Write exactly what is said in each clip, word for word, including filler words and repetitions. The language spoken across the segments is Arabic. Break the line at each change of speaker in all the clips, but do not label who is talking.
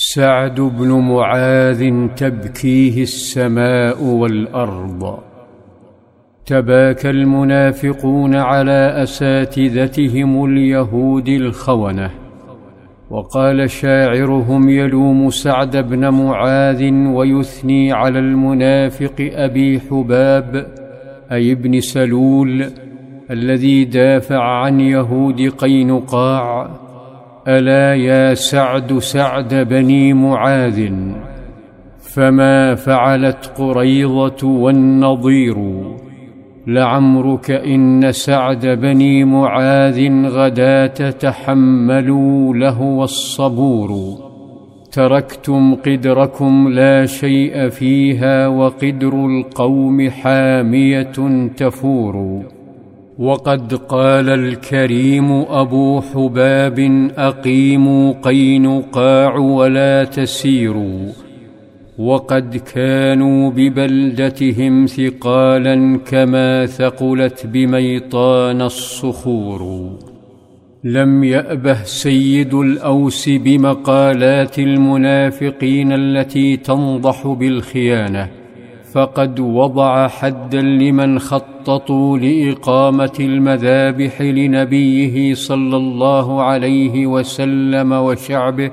سعد بن معاذ تبكيه السماء والأرض. تباكى المنافقون على أساتذتهم اليهود الخونة، وقال شاعرهم يلوم سعد بن معاذ ويثني على المنافق أبي حباب أي ابن سلول الذي دافع عن يهود قينقاع: ألا يا سعد سعد بني معاذ، فما فعلت قريظة والنضير، لعمرك إن سعد بني معاذ غداة تحملوا لهو الصبور، تركتم قدركم لا شيء فيها، وقدر القوم حامية تفور. وقد قال الكريم أبو حباب: أقيموا قينقاع ولا تسيروا، وقد كانوا ببلدتهم ثقالا كما ثقلت بميطان الصخور. لم يأبه سيد الأوس بمقالات المنافقين التي تنضح بالخيانة، فقد وضع حدا لمن خططوا لإقامة المذابح لنبيه صلى الله عليه وسلم وشعبه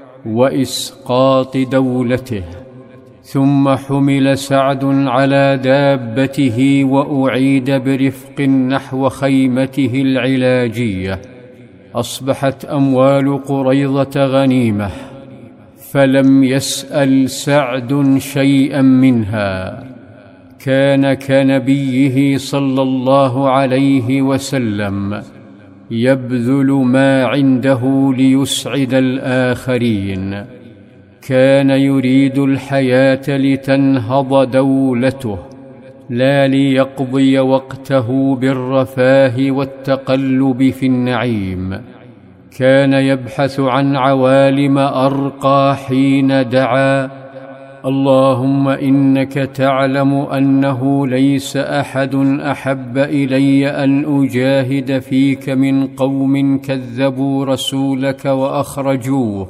وإسقاط دولته. ثم حمل سعد على دابته وأعيد برفق نحو خيمته العلاجية. أصبحت أموال قريظة غنيمة، فلم يسأل سعد شيئا منها. كان كنبيه صلى الله عليه وسلم يبذل ما عنده ليسعد الآخرين. كان يريد الحياة لتنهض دولته، لا ليقضي وقته بالرفاه والتقلب في النعيم. كان يبحث عن عوالم أرقى حين دعا: اللهم إنك تعلم أنه ليس أحد أحب إلي أن أجاهد فيك من قوم كذبوا رسولك وأخرجوه.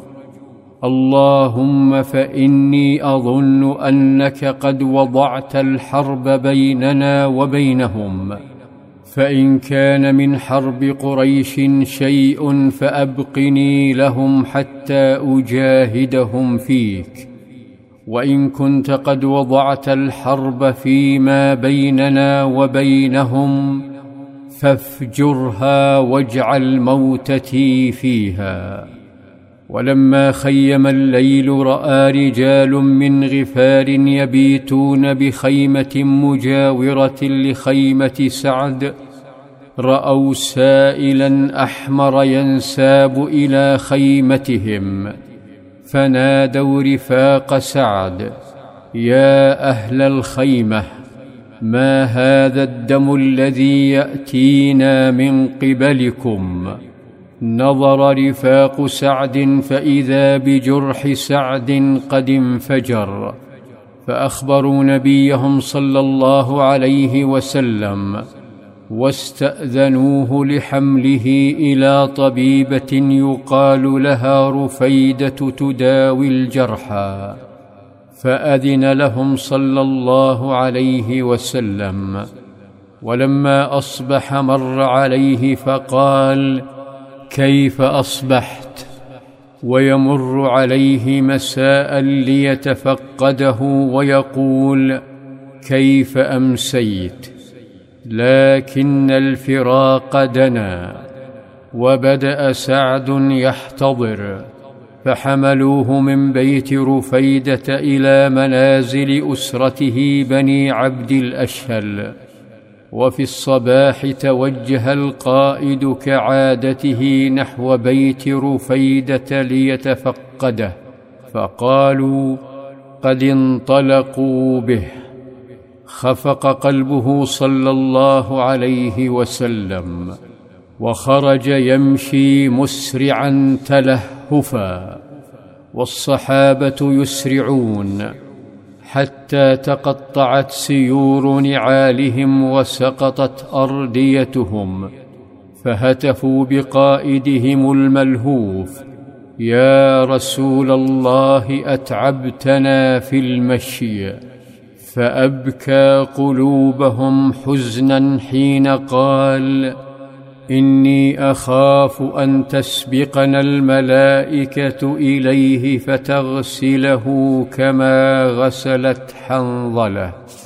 اللهم فإني أظن أنك قد وضعت الحرب بيننا وبينهم، فإن كان من حرب قريش شيء فأبقني لهم حتى أجاهدهم فيك، وإن كنت قد وضعت الحرب فيما بيننا وبينهم فافجرها واجعل موتتي فيها. ولما خيم الليل رأى رجال من غفار يبيتون بخيمة مجاورة لخيمة سعد، رأوا سائلا أحمر ينساب إلى خيمتهم، فنادوا رفاق سعد: يا أهل الخيمة، ما هذا الدم الذي يأتينا من قبلكم؟ نظر رفاق سعد فإذا بجرح سعد قد انفجر، فأخبروا نبيهم صلى الله عليه وسلم، واستأذنوه لحمله إلى طبيبة يقال لها رفيدة تداوي الجرحى، فأذن لهم صلى الله عليه وسلم. ولما أصبح مر عليه فقال: كيف أصبحت؟ ويمر عليه مساء ليتفقده ويقول: كيف أمسيت؟ لكن الفراق دنا. وبدأ سعد يحتضر، فحملوه من بيت رفيدة إلى منازل أسرته بني عبد الأشهل. وفي الصباح توجه القائد كعادته نحو بيت رفيدة ليتفقده، فقالوا: قد انطلقوا به. خفق قلبه صلى الله عليه وسلم، وخرج يمشي مسرعا تلهفا، والصحابة يسرعون، حتى تقطعت سيور نعالهم وسقطت أرديتهم، فهتفوا بقائدهم الملهوف: يا رسول الله أتعبتنا في المشي، فأبكى قلوبهم حزنا حين قال: إني أخاف أن تسبقنا الملائكة إليه فتغسله كما غسلت حنظلة.